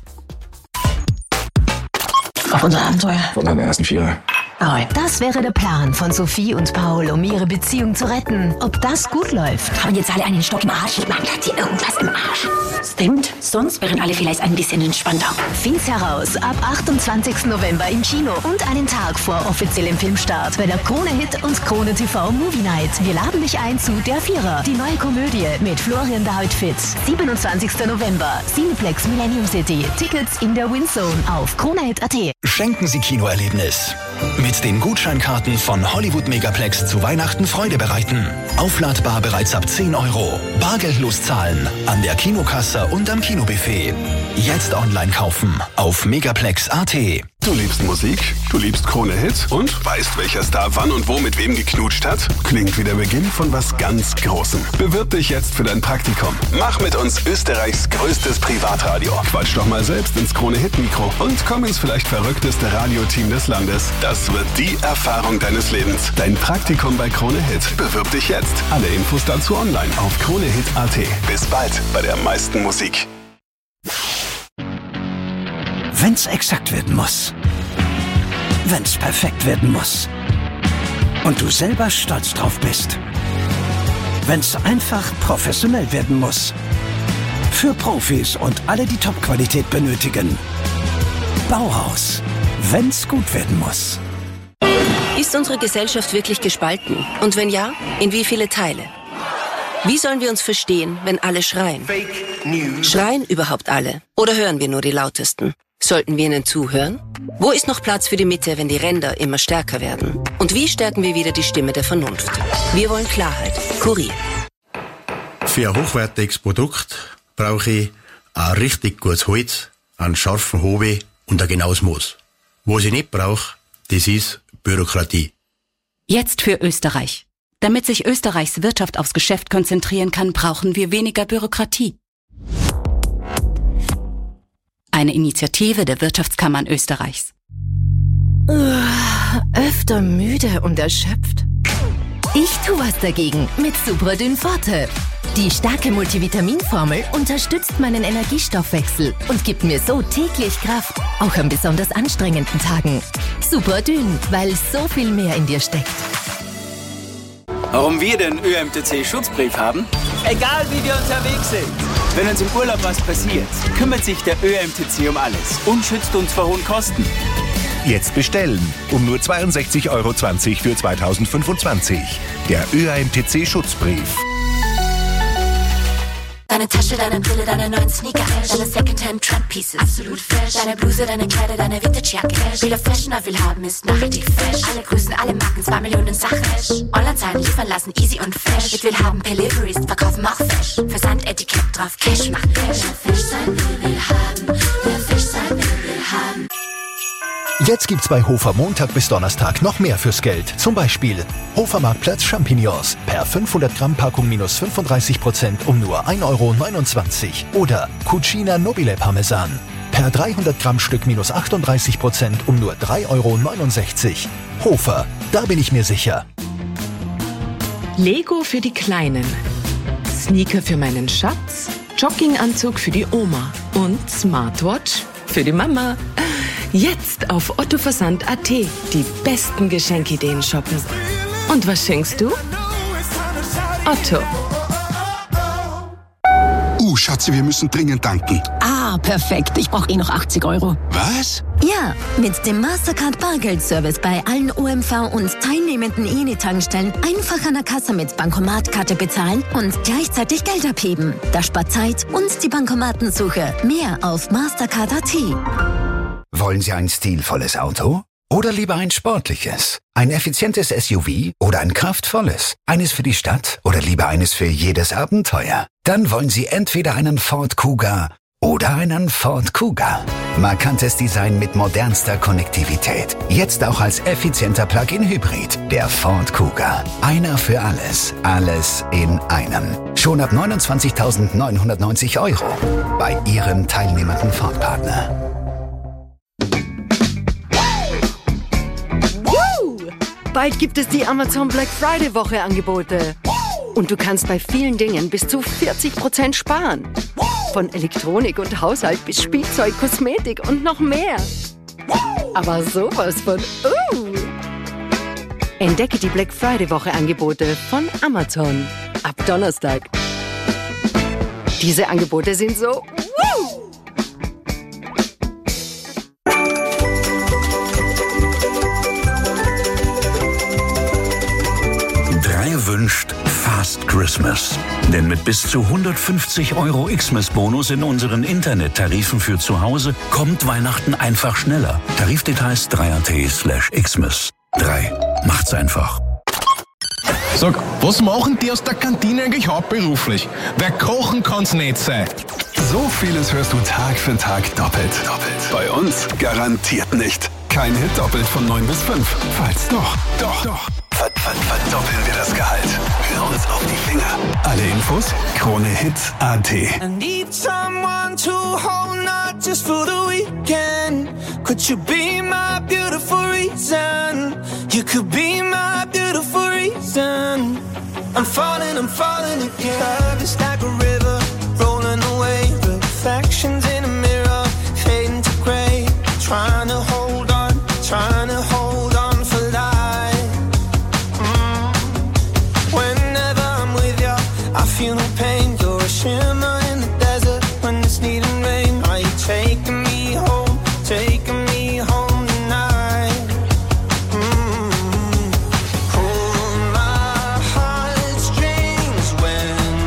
Auf unser Abenteuer. Von deiner ersten Vierer. Das wäre der Plan von Sophie und Paul, um ihre Beziehung zu retten. Ob das gut läuft? Haben jetzt alle einen Stock im Arsch? Man hat hier irgendwas im Arsch. Stimmt, sonst wären alle vielleicht ein bisschen entspannter. Find's heraus ab achtundzwanzigsten November im Kino und einen Tag vor offiziellem Filmstart bei der Krone Hit und Krone T V Movie Night. Wir laden dich ein zu Der Vierer, die neue Komödie mit Florian David-Fitz. siebenundzwanzigsten November, Cineplex Millennium City. Tickets in der Windzone auf kronehit punkt at. Schenken Sie Kinoerlebnis. Mit den Gutscheinkarten von Hollywood Megaplex zu Weihnachten Freude bereiten. Aufladbar bereits ab zehn Euro. Bargeldlos zahlen an der Kinokasse und am Kinobuffet. Jetzt online kaufen auf megaplex punkt at. Du liebst Musik, du liebst Krone-Hit und weißt, welcher Star wann und wo mit wem geknutscht hat? Klingt wie der Beginn von was ganz Großem. Bewirb dich jetzt für dein Praktikum. Mach mit uns Österreichs größtes Privatradio. Quatsch doch mal selbst ins Krone-Hit-Mikro und komm ins vielleicht verrückteste Radioteam des Landes. Das wird die Erfahrung deines Lebens. Dein Praktikum bei Krone-Hit. Bewirb dich jetzt. Alle Infos dazu online auf kronehit punkt at. Bis bald bei der meisten Musik. Wenn's exakt werden muss. Wenn's perfekt werden muss. Und du selber stolz drauf bist. Wenn's einfach professionell werden muss. Für Profis und alle, die Top-Qualität benötigen. Bauhaus. Wenn's gut werden muss. Ist unsere Gesellschaft wirklich gespalten? Und wenn ja, in wie viele Teile? Wie sollen wir uns verstehen, wenn alle schreien? Fake News. Schreien überhaupt alle? Oder hören wir nur die Lautesten? Sollten wir ihnen zuhören? Wo ist noch Platz für die Mitte, wenn die Ränder immer stärker werden? Und wie stärken wir wieder die Stimme der Vernunft? Wir wollen Klarheit. Kurier. Für ein hochwertiges Produkt brauche ich ein richtig gutes Holz, einen scharfen Hobel und ein genaues Maß. Was ich nicht brauche, das ist Bürokratie. Jetzt für Österreich. Damit sich Österreichs Wirtschaft aufs Geschäft konzentrieren kann, brauchen wir weniger Bürokratie. Eine Initiative der Wirtschaftskammern Österreichs. Öfter müde und erschöpft? Ich tue was dagegen mit Supradyn Forte. Die starke Multivitaminformel unterstützt meinen Energiestoffwechsel und gibt mir so täglich Kraft, auch an besonders anstrengenden Tagen. Supradyn, weil so viel mehr in dir steckt. Warum wir den Ö M T C-Schutzbrief haben? Egal wie wir unterwegs sind. Wenn uns im Urlaub was passiert, kümmert sich der Ö M T C um alles und schützt uns vor hohen Kosten. Jetzt bestellen. Um nur zweiundsechzig Euro zwanzig für zweitausendfünfundzwanzig. Der Ö M T C-Schutzbrief. Deine Tasche, deine Brille, deine neuen Sneaker, deine Secondhand Trend Pieces, absolut fresh. Deine Bluse, deine Kleider, deine Vintage-Jacke. Jeder Fashion will haben, ist nachhaltig fresh. Alle Größen, alle Marken, zwei Millionen Sachen. Online-Zahlen liefern lassen, easy und fresh. Mit will haben, Deliveries, verkaufen auch fresh. Versand, Etikett drauf, Cash machen. Wer fresh sein will, will haben. Wer fresh sein will, will haben. Jetzt gibt's bei Hofer Montag bis Donnerstag noch mehr fürs Geld. Zum Beispiel Hofer Marktplatz Champignons per fünfhundert Gramm Packung minus fünfunddreißig Prozent um nur ein Euro neunundzwanzig. Oder Cucina Nobile Parmesan per dreihundert Gramm Stück minus achtunddreißig Prozent um nur drei Euro neunundsechzig. Hofer, da bin ich mir sicher. Lego für die Kleinen, Sneaker für meinen Schatz, Jogginganzug für die Oma und Smartwatch für die Mama. Jetzt auf ottoversand punkt at die besten Geschenkideen shoppen. Und was schenkst du? Otto. Uh, Schatzi, wir müssen dringend tanken. Ah, perfekt. Ich brauche eh noch achtzig Euro. Was? Ja, mit dem Mastercard Bargeldservice bei allen O M V und teilnehmenden E N I-Tankstellen einfach an der Kasse mit Bankomatkarte bezahlen und gleichzeitig Geld abheben. Das spart Zeit und die Bankomatensuche. Mehr auf mastercard punkt at. Wollen Sie ein stilvolles Auto? Oder lieber ein sportliches? Ein effizientes S U V oder ein kraftvolles? Eines für die Stadt oder lieber eines für jedes Abenteuer? Dann wollen Sie entweder einen Ford Kuga oder einen Ford Kuga. Markantes Design mit modernster Konnektivität. Jetzt auch als effizienter Plug-in-Hybrid. Der Ford Kuga. Einer für alles. Alles in einem. Schon ab neunundzwanzigtausendneunhundertneunzig Euro. Bei Ihrem teilnehmenden Ford-Partner. Bald gibt es die Amazon Black Friday Woche Angebote. Und du kannst bei vielen Dingen bis zu vierzig Prozent sparen. Von Elektronik und Haushalt bis Spielzeug, Kosmetik und noch mehr. Aber sowas von uh! Entdecke die Black Friday Woche Angebote von Amazon. Ab Donnerstag. Diese Angebote sind so uh! Drei wünscht Fast Christmas. Denn mit bis zu hundertfünfzig Euro Xmas-Bonus in unseren Internettarifen für zu Hause kommt Weihnachten einfach schneller. Tarifdetails drei punkt at slash Xmas. drei. Macht's einfach. Sag, was machen die aus der Kantine eigentlich hauptberuflich? Wer kochen kann's nicht sein. So vieles hörst du Tag für Tag doppelt. Doppelt. Bei uns garantiert nicht. Kein Hit doppelt von neun bis fünf. Falls doch. Doch. Doch. Verdoppeln wir das Gehalt. Hör uns auf die Finger. Alle Infos, Krone Hits punkt at. I need someone to hold, not just for the weekend. Could you be my beautiful reason? You could be my beautiful reason. I'm falling, I'm falling again. Love is like a river, rolling away. Reflections in a mirror, fading to gray. Trying to hold on, trying to hold on for life. I feel no pain, you're a shimmer in the desert when it's needing rain. Are you taking me home, taking me home tonight? Mm-hmm. Pull my heartstrings when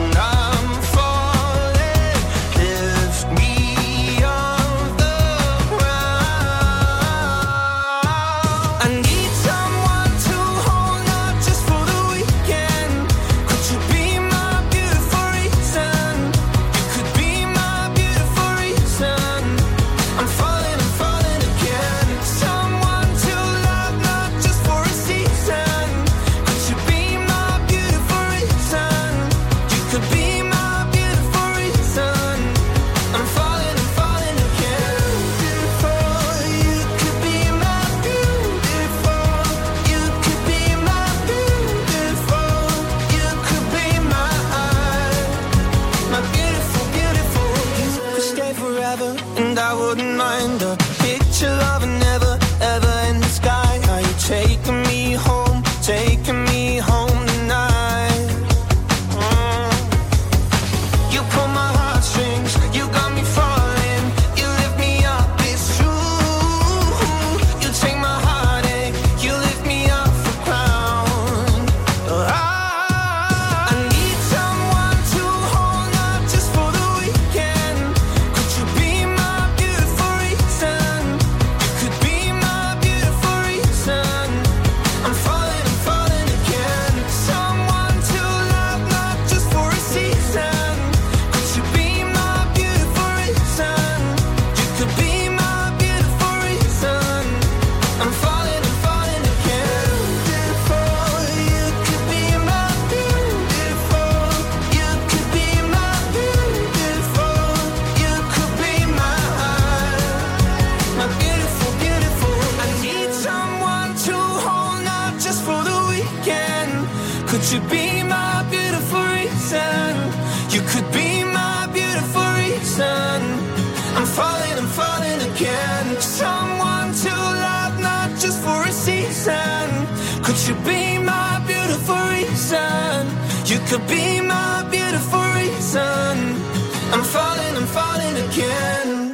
You could be my beautiful reason. I'm falling, I'm falling again. Someone to love, not just for a season. Could you be my beautiful reason? You could be my beautiful reason. I'm falling, I'm falling again.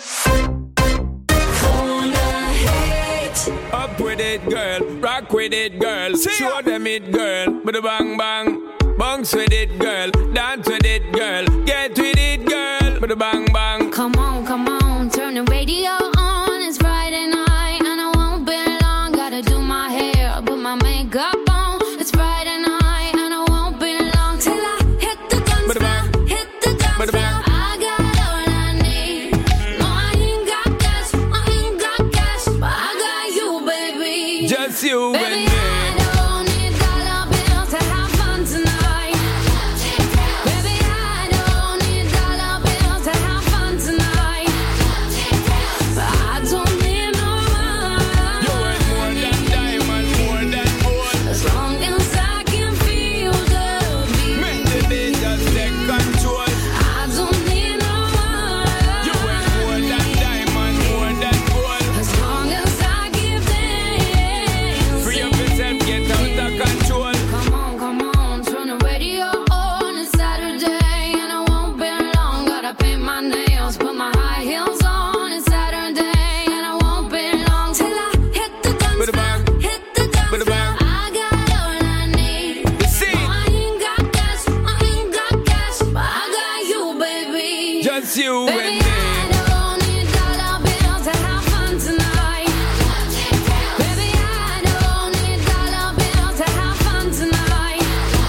Up with it, girl. Rock with it, girl. Show them it, girl. With a bang bang. Bounce with it, girl. Dance with it, girl. Get with it, girl. With a bang bang. Come on, come on. Turn the radio on. It's Friday night and I won't be long. Gotta do my hair, put my makeup on. It's Friday night and I won't be long till I hit the dance floor. Hit the dance floor. I got all I need. No, I ain't got cash. I ain't got cash, but I got you, baby. Just you baby, and me. I don't need dollar bills to have fun tonight. Baby, I don't need dollar bills to have fun tonight. But I don't need no money. You ain't more than diamond, more than gold. As long as I can feel the beat. Make the beat just take control. I don't need no money. You ain't more than diamond, more than gold. As long as I give thanks. Free up yourself, get out of control. Come on, come on, turn the radio on. It's Saturday and I won't be long. Gotta paint my nails, put my high heels on. It's Saturday and I won't be long till I hit the dance With a bang. floor. Hit the dance With a floor. bang. I got all I need. See. No, I ain't got cash, I ain't got cash, but I got you, baby. Just you Baby, and me. I don't need dollar bills to have fun tonight. Baby, I don't need dollar bills to have fun tonight.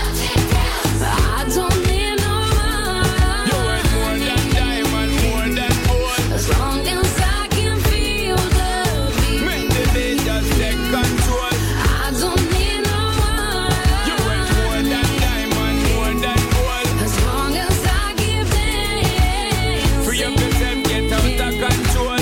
But I don't need no You money. ain't more than diamond, more than gold. As long as I can feel the beat. Make the beat just take control. I don't need no You ain't more money. than diamond, more than gold. As long as I give thanks. Free up yourself, get out of control.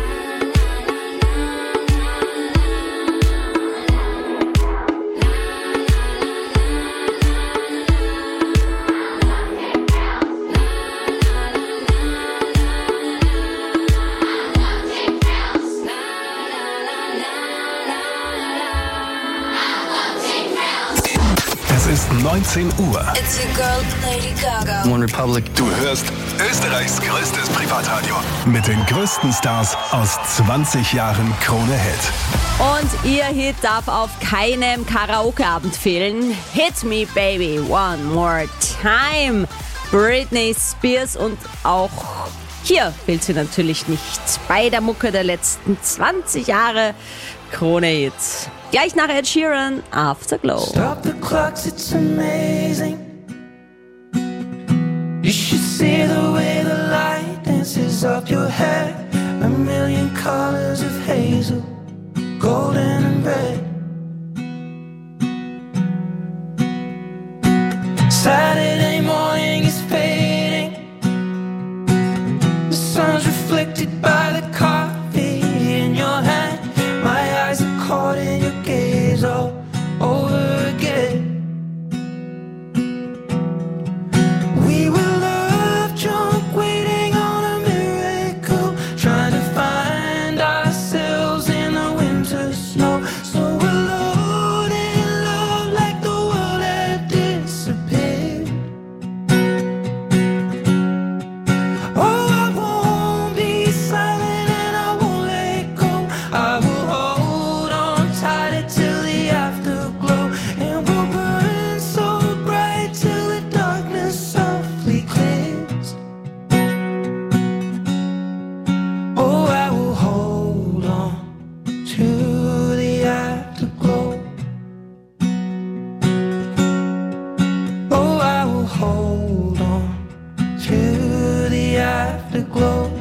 Es ist neunzehn Uhr. It's your girl, Lady Gaga. One Republic. Du hörst Österreichs größtes Privatradio. Mit den größten Stars aus zwanzig Jahren Krone Hit. Und ihr Hit darf auf keinem Karaoke-Abend fehlen. Hit Me Baby One More Time. Britney Spears, und auch hier fehlt sie natürlich nicht bei der Mucke der letzten zwanzig Jahre Krone Hit. Gleich nach Ed Sheeran, Afterglow. Stop the clocks, it's amazing. You should see the way the light dances up your hair. A million colors of hazel, golden and red. Saturday morning is fading. The sun's reflected by the coffee in your hand. My eyes are caught in your gaze all over again. We were love drunk, waiting on a miracle, trying to find ourselves in the winter snow. So alone in love, like the world had disappeared. Oh, I won't be silent and I won't let go. I will hold on tighter till the afterglow, and we'll burn so bright till the darkness softly clears. Oh, I will hold on to the afterglow. Oh, I will hold on to the afterglow.